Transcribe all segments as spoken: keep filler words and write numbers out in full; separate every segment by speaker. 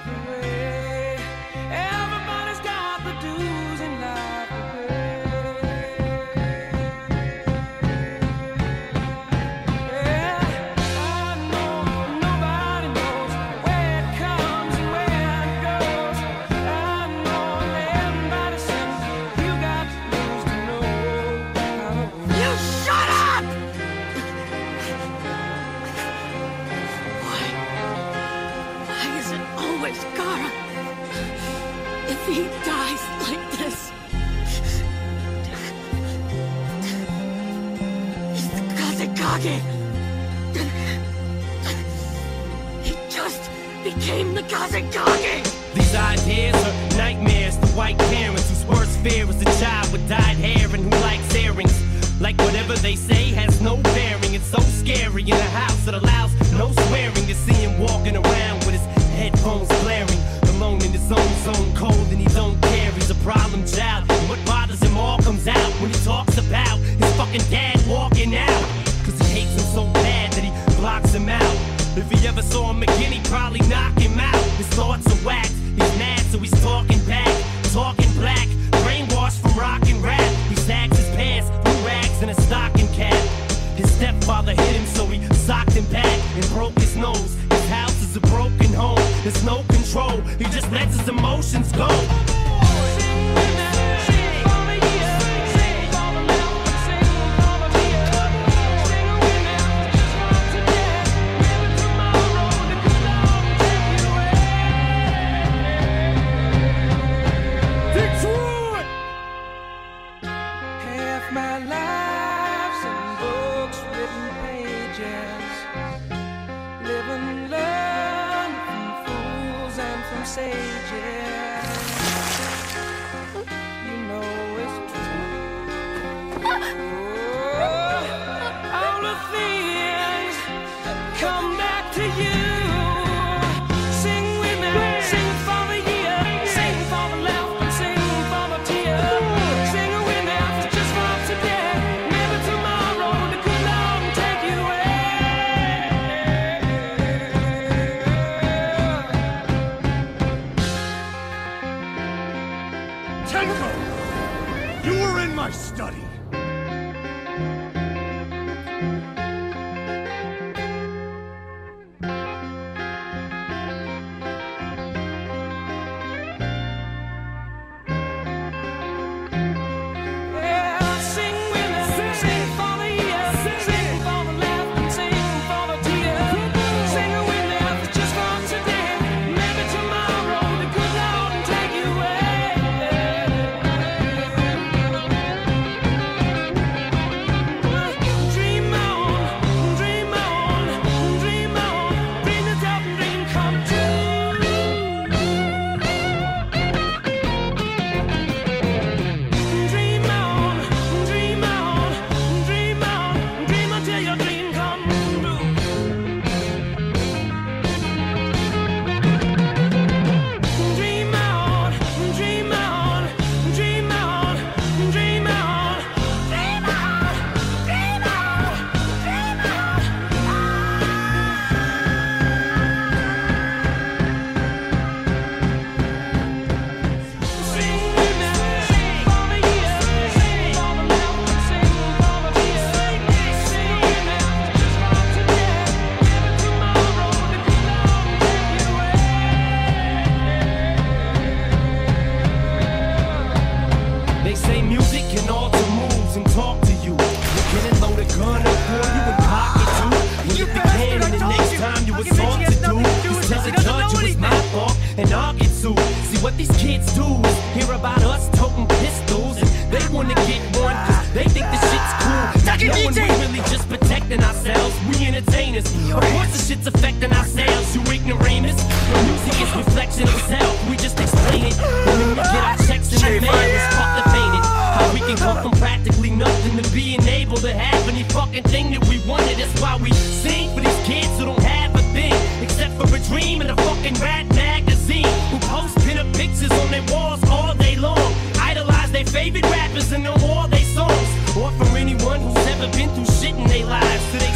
Speaker 1: He dies like this. He's the Kazekage. He just became the Kazekage.
Speaker 2: These ideas are nightmares to white parents whose worst fear is a child with dyed hair and who likes earrings. Like whatever they say has no bearing. It's so scary in a house that allows no swearing. To see him walking around with his headphones blaring, alone in his own zone, cold and he don't care. He's a problem child, and what bothers him all comes out when he talks about his fucking dad walking out. Cause he hates him so bad that he blocks him out. If he ever saw him again, he'd probably knock him out. His thoughts are whacked, he's mad so he's talking back, talking black, brainwashed from rock and rap. He sags his pants, blue rags and a stocking cap. His stepfather hit him so he socked him back and broke his nose. His house is a broken home, there's no control, he just lets his emotions go.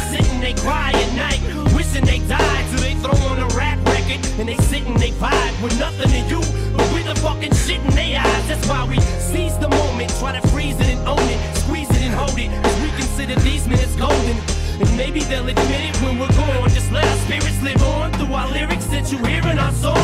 Speaker 2: When they sit and they vibe with we're nothing to you, but we're the fucking shit in their eyes. That's why we seize the moment, try to freeze it and own it, squeeze it and hold it, cause we consider these minutes golden. And maybe they'll admit it when we're gone. Just let our spirits live on through our lyrics that you hear in our songs.